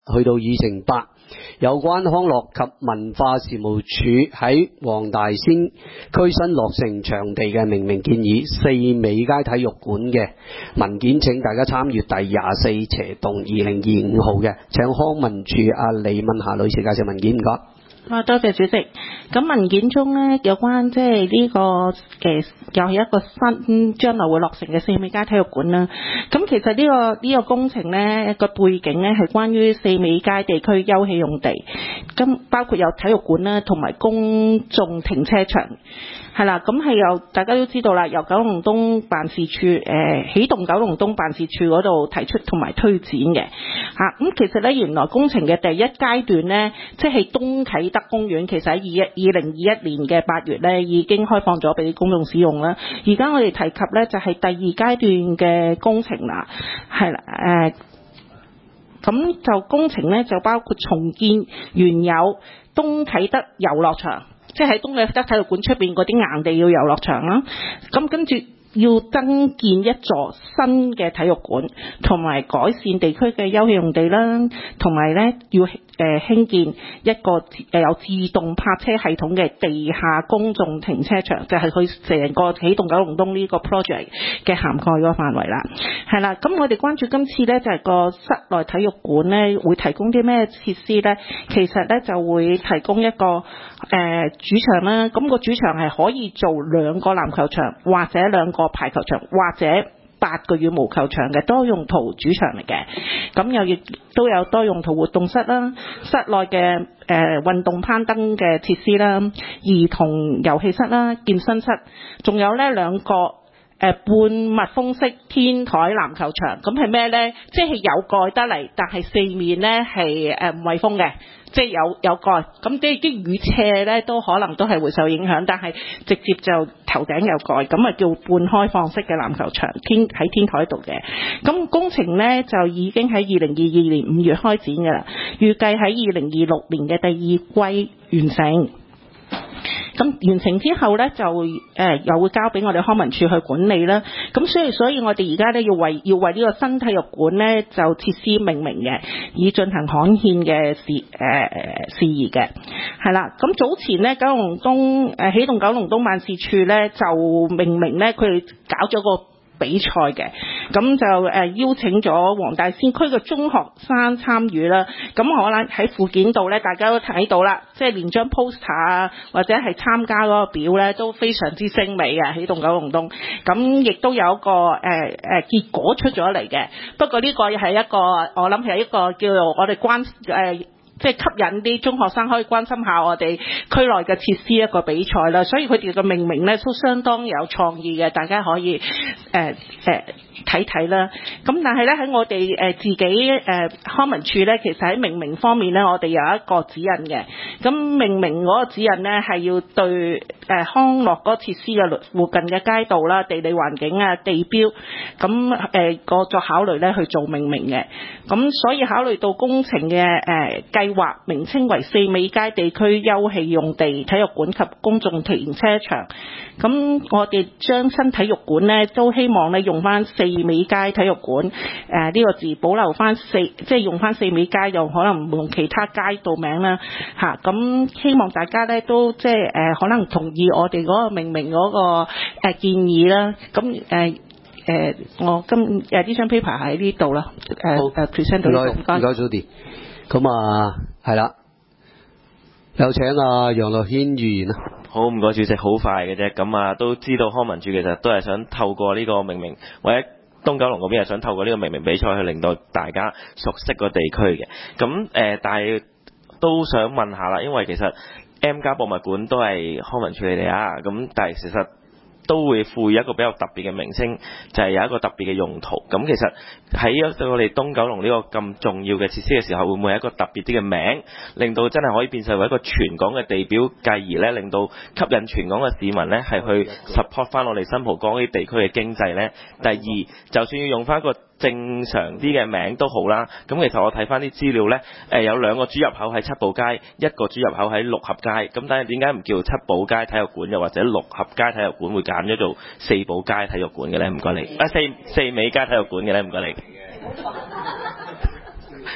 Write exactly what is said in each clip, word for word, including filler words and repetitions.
去到議程八，有關康樂及文化事務署喺黃大仙區新落成場地嘅命名建議，四美街體育館嘅文件，請大家參閱第廿四斜動二零二五號嘅，請康文署阿李敏霞女士介紹文件，唔該。 啊，多謝主席。咁文件中咧有關即係呢個誒又係一個新將來會落成嘅四美街體育館啦。咁其實呢、呢個呢、呢個工程咧個背景咧係關於四美街地區休憩用地，咁包括有體育館啦，同埋公眾停車場。係啦，咁係由大家都知道啦，由九龍東辦事處誒、呃、起動九龍東辦事處嗰度提出同埋推展嘅嚇。咁、啊、其實咧原來工程嘅第一階段咧，即係東啟德公園，其實喺二一二零二一年嘅八月咧已經開放咗俾公眾使用啦。而家我哋提及咧就係、是、第二階段嘅工程啦，係啦誒，咁、呃、就工程咧就包括重建原有東啟德遊樂場。即係喺東啟德體育館出邊嗰啲硬地要遊樂場啦，咁跟住要增建一座新嘅體育館，同埋改善地區嘅休憩用地啦，同埋咧要誒興建一個誒有自動泊車系統嘅地下公眾停車場，就係佢成個起動九龍東呢個 project 嘅涵蓋嗰個範圍啦。係啦，咁我哋關注今次咧就係個室內體育館咧會提供啲咩設施咧？其實咧就會提供一個誒、呃、主場啦，咁、個主場係可以做兩個籃球場或者兩個個排球場或者八個羽毛球場嘅多用途主場嚟嘅，咁又亦都有多用途活動室啦，室內嘅誒運動攀登嘅設施啦，兒童遊戲室啦，健身室，仲有咧兩個誒、呃、半密封式天台籃球場，咁係咩咧？即係有蓋得嚟，但係四面咧係誒唔密封嘅。即係有有蓋，咁即係啲雨斜咧都可能都係會受影響，但係直接就頭頂有蓋，咁啊叫半開放式嘅籃球場，天喺天台度嘅。咁工程咧就已經喺二零二二年五月開展㗎啦，預計喺二零二六年嘅第二季完成。咁完成之後咧就誒、呃、又會交俾我哋康文署去管理啦。咁所以所以我哋而家咧要為要為呢個新體育館咧就設施命名嘅，以進行刊憲嘅事誒、呃、事宜嘅。係啦，咁早前咧九龍東誒、呃、起動九龍東辦事處咧就命名咧佢哋搞咗個比賽嘅，咁就誒、呃、邀請咗黃大仙區嘅中學生參與啦。咁可能喺附件度咧，大家都睇到啦，即係連張 poster 啊，或者係參加嗰個表咧，都非常之精美嘅。起動九龍東，咁亦都有一個誒誒、呃、結果出咗嚟嘅。不過呢個係一個，我諗係一個叫做我哋關誒。呃即係吸引啲中學生可以關心下我哋區內嘅設施一個比賽啦，所以佢哋嘅命名咧都相當有創意嘅，大家可以誒誒睇睇啦。咁但係咧喺我哋誒、呃、自己誒、呃、康文署咧，其實喺命名方面咧，我哋有一個指引嘅。咁命名嗰個指引咧係要對誒、呃、康樂嗰個設施嘅附近嘅街道啦、地理環境啊、地標，咁誒個作考慮咧去做命名嘅。咁所以考慮到工程嘅誒計劃名稱為四美街地區休憩用地體育館及公眾停車場，咁我哋將新體育館呢都希望咧用翻四美街體育館誒呢、呃這個字，保留翻四即係用翻四美街，又可能唔用其他街道名啦嚇。咁、啊、希望大家咧都即係誒、呃、可能同意我哋嗰個命名嗰、那個、呃、建議啦。咁誒誒我今誒呢張 paper 喺呢度啦，誒誒 present 到呢度。唔該， 唔該，Judy。咁啊，係啦，有請啊楊樂軒議員啊。 好，唔該主席，好快嘅啫。咁啊，都知道康文署其實都係想透過呢個命名，或者東九龍嗰邊係想透過呢個命名比賽去令到大家熟悉個地區嘅。咁誒、呃，但係都想問下啦，因為其實 M+ 博物館都係康文署你哋啊，咁但係其實都會賦予一個比較特別嘅名稱，就係、是、有一個特別嘅用途。咁其實喺對我哋東九龍呢個咁重要嘅設施嘅時候，會唔會有一個特別啲嘅名，令到真係可以變成為一個全港嘅地標，繼而咧令到吸引全港嘅市民咧係去 support 翻我哋新蒲崗呢啲地區嘅經濟咧？第二，就算要用翻一個正常啲嘅名都好啦。咁其實我睇翻啲資料咧，誒、呃、有兩個主入口喺七寶街，一個主入口喺六合街。咁但係點解唔叫七寶街體育館，又或者六合街體育館會揀咗做四寶街體育館嘅咧？唔該你。啊，四四美街體育館嘅咧？唔該你。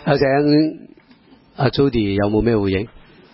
有請阿 Judy 有冇咩回應？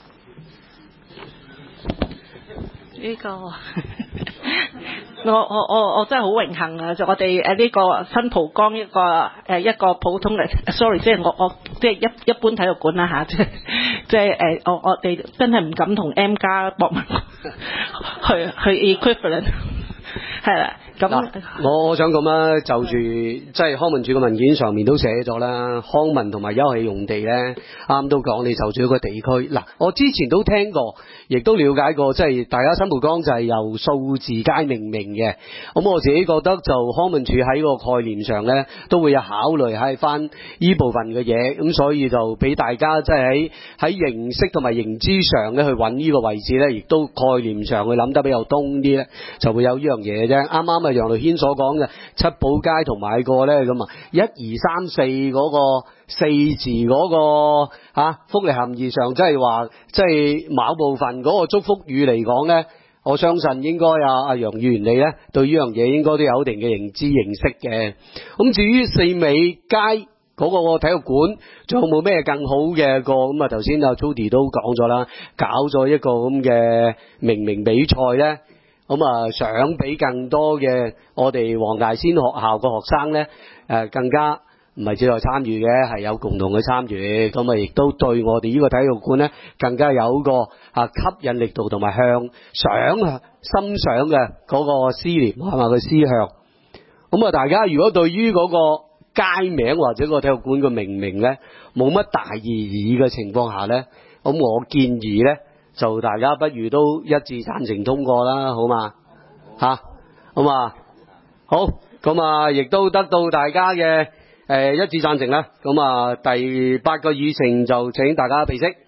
呢、這個我我我我真係好榮幸啊！就我哋誒呢個新蒲崗一個誒一個普通嘅 sorry， 即係我我即係一一般體育館啦嚇，即係即係誒我我哋真係唔敢同 M 加博物去去 equivalent 係啦。咁我我想咁啦，就住即係康文署嘅文件上面都寫咗啦，康文同埋休憩用地咧，啱都講你就住一個地區。嗱，我之前都聽過，亦都了解過，即係大家新蒲崗就係由數字街命名嘅。咁我自己覺得就康文署喺個概念上咧，都會有考慮喺翻呢部分嘅嘢，咁所以就俾大家即係喺喺認識同埋認知上咧去揾呢個位置咧，亦都概念上去諗得比較東啲咧，就會有呢樣嘢啫。啱啱啊楊雷軒所講嘅七寶街同埋個咧咁啊，一二三四嗰個四字嗰、那個嚇、啊、福利含義上，即係話即係某部分嗰個祝福語嚟講咧，我相信應該啊阿楊議員你咧對呢樣嘢應該都有一定嘅認知認識嘅。咁至於四美街嗰個體育館，仲有冇咩更好嘅個咁啊？頭先阿 Judy 都講咗啦，搞咗一個咁嘅命名比賽咧。咁啊，想俾更多嘅我哋黃大仙學校嘅學生咧，誒更加唔係只係參與嘅，係有共同嘅參與。咁啊，亦都對我哋呢個體育館咧，更加有個啊吸引力度同埋向想心想嘅嗰個思念係嘛個思向。咁啊，大家如果對於嗰個街名或者個體育館嘅命名咧，冇乜大意義嘅情況下咧，咁我建議咧。就大家不如都一致贊成通過啦，好嘛？吓，好嘛？好，咁啊，亦都得到大家嘅誒、呃、一致贊成啦。咁啊，第八個議程就請大家備悉。